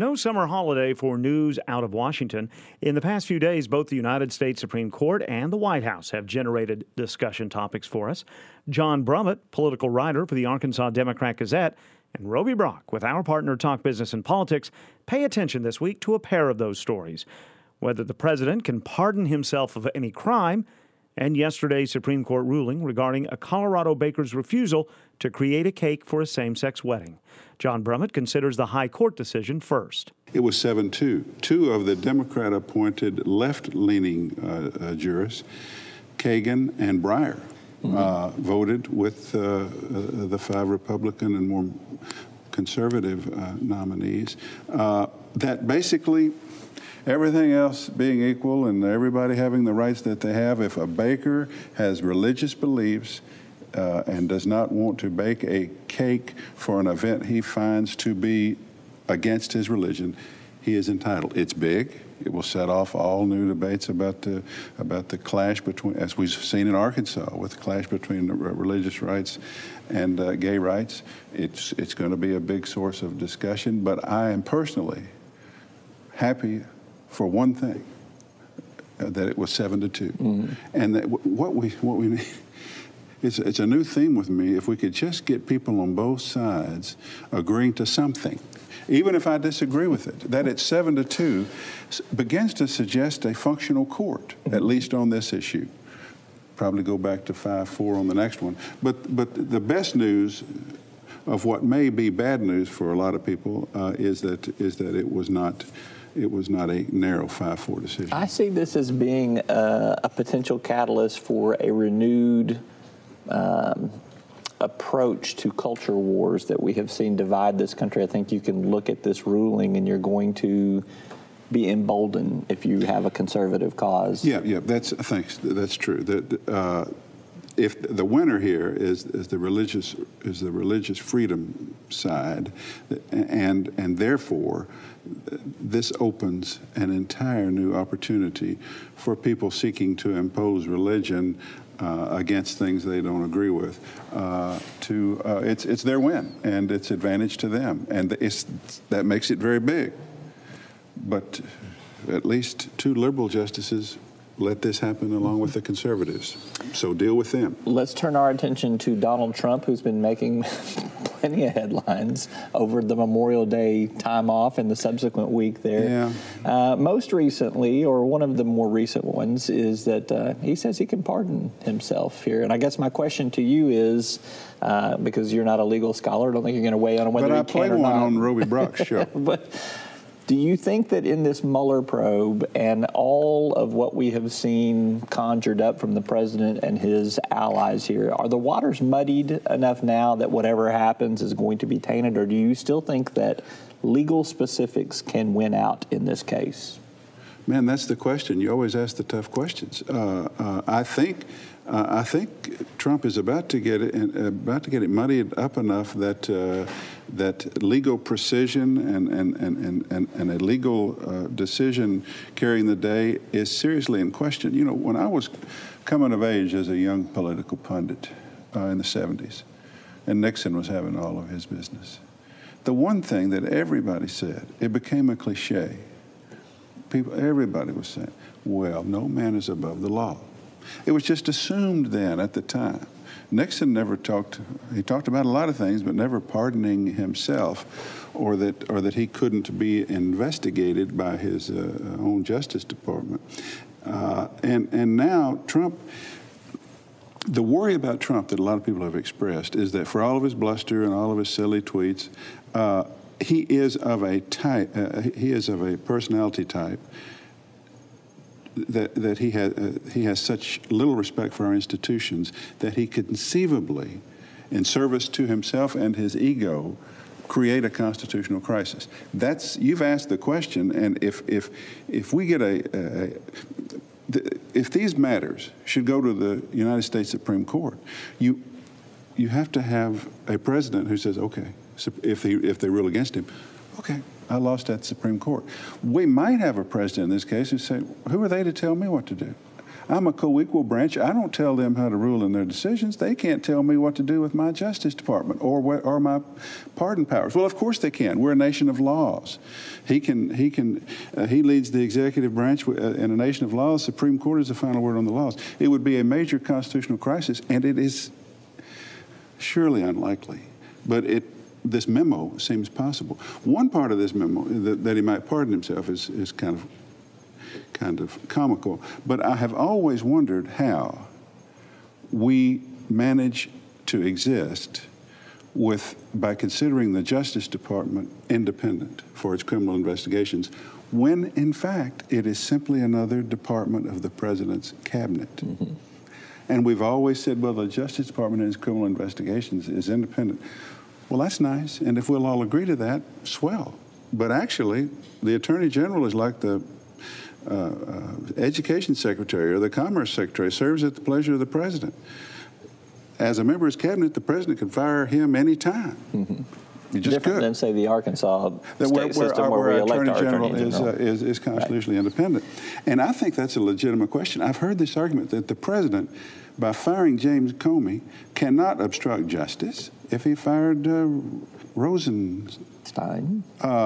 No summer holiday for news out of Washington. In the past few days, both the United States Supreme Court and the White House have generated discussion topics for us. John Brummett, political writer for the Arkansas Democrat-Gazette, and Roby Brock, with our partner Talk Business and Politics, pay attention this week to a pair of those stories. Whether the president can pardon himself of any crime, and yesterday's Supreme Court ruling regarding a Colorado baker's refusal to create a cake for a same-sex wedding. John Brummett considers the high court decision first. It was 7-2. Two of the Democrat-appointed left-leaning jurists, Kagan and Breyer, voted with the five Republican and more conservative nominees. That basically, everything else being equal and everybody having the rights that they have, if a baker has religious beliefs and does not want to bake a cake for an event he finds to be against his religion, he is entitled. It's big. It will set off all new debates about the clash between, as we've seen in Arkansas, with the clash between religious rights and gay rights. It's going to be a big source of discussion, but I am personally happy for one thing, that it was 7-2, and that what we need. It's a new theme with me. If we could just get people on both sides agreeing to something, even if I disagree with it, that it's 7-2 begins to suggest a functional court, at least on this issue. Probably go back to 5-4 on the next one. But the best news of what may be bad news for a lot of people is that it was not a narrow 5-4 decision. I see this as being a potential catalyst for a renewed approach to culture wars that we have seen divide this country. I think you can look at this ruling and you're going to be emboldened if you have a conservative cause. Yeah, thanks. That's true. If the winner here is the religious freedom side, and therefore this opens an entire new opportunity for people seeking to impose religion against things they don't agree with. It's their win, and it's advantage to them, and that makes it very big. But at least two liberal justices let this happen along with the conservatives. So deal with them. Let's turn our attention to Donald Trump, who's been making plenty of headlines over the Memorial Day time off and the subsequent week there. Yeah. Most recently, or one of the more recent ones, is that he says he can pardon himself here. And I guess my question to you is, because you're not a legal scholar, I don't think you're going to weigh on whether he can or not. But I played one on Roby Brock's show. But do you think that in this Mueller probe and all of what we have seen conjured up from the president and his allies here, are the waters muddied enough now that whatever happens is going to be tainted, or do you still think that legal specifics can win out in this case? Man, that's the question. You always ask the tough questions. I think Trump is about to get it muddied up enough that legal precision and a legal decision carrying the day is seriously in question. You know, when I was coming of age as a young political pundit in the 70s, and Nixon was having all of his business, the one thing that everybody said, it became a cliche. Everybody was saying, well, no man is above the law. It was just assumed then at the time. Nixon never he talked about a lot of things, but never pardoning himself or that he couldn't be investigated by his own Justice Department. And now Trump, the worry about Trump that a lot of people have expressed is that for all of his bluster and all of his silly tweets, he is of a personality type that he has such little respect for our institutions that he could conceivably, in service to himself and his ego, create a constitutional crisis. You've asked the question, and if we get if these matters should go to the United States Supreme Court, you have to have a president who says, okay, if they rule against him, okay, I lost at the Supreme Court. We might have a president in this case who say, who are they to tell me what to do? I'm a co-equal branch. I don't tell them how to rule in their decisions. They can't tell me what to do with my Justice Department or my pardon powers. Well, of course they can. We're a nation of laws. He leads the executive branch in a nation of laws. The Supreme Court is the final word on the laws. It would be a major constitutional crisis, and it is surely unlikely. But this memo seems possible. One part of this memo that he might pardon himself is kind of comical. But I have always wondered how we manage to exist by considering the Justice Department independent for its criminal investigations, when in fact it is simply another department of the president's cabinet. Mm-hmm. And we've always said, well, the Justice Department and its criminal investigations is independent. Well, that's nice, and if we'll all agree to that, swell. But actually, the Attorney General is like the Education Secretary or the Commerce Secretary, serves at the pleasure of the President. As a member of his cabinet, the President can fire him any time. Mm-hmm. You just different could. than, say, the Arkansas state system where we our elect Attorney our General Attorney General is constitutionally independent. And I think that's a legitimate question. I've heard this argument that the President, by firing James Comey, cannot obstruct justice. If he fired Rosenstein,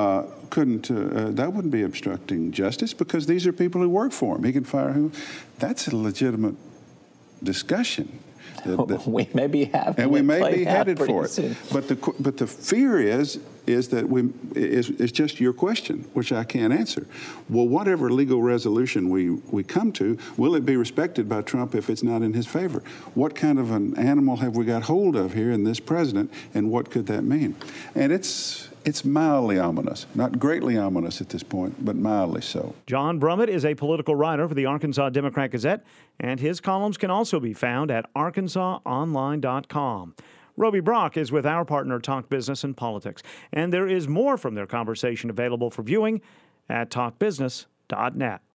that wouldn't be obstructing justice because these are people who work for him. He can fire who? That's a legitimate discussion. We may be having and we may be headed for it. Soon. But the fear is that is just your question, which I can't answer. Well, whatever legal resolution we come to, will it be respected by Trump if it's not in his favor? What kind of an animal have we got hold of here in this president, and what could that mean? And it's mildly ominous, not greatly ominous at this point, but mildly so. John Brummett is a political writer for the Arkansas Democrat-Gazette, and his columns can also be found at arkansasonline.com. Roby Brock is with our partner Talk Business and Politics, and there is more from their conversation available for viewing at talkbusiness.net.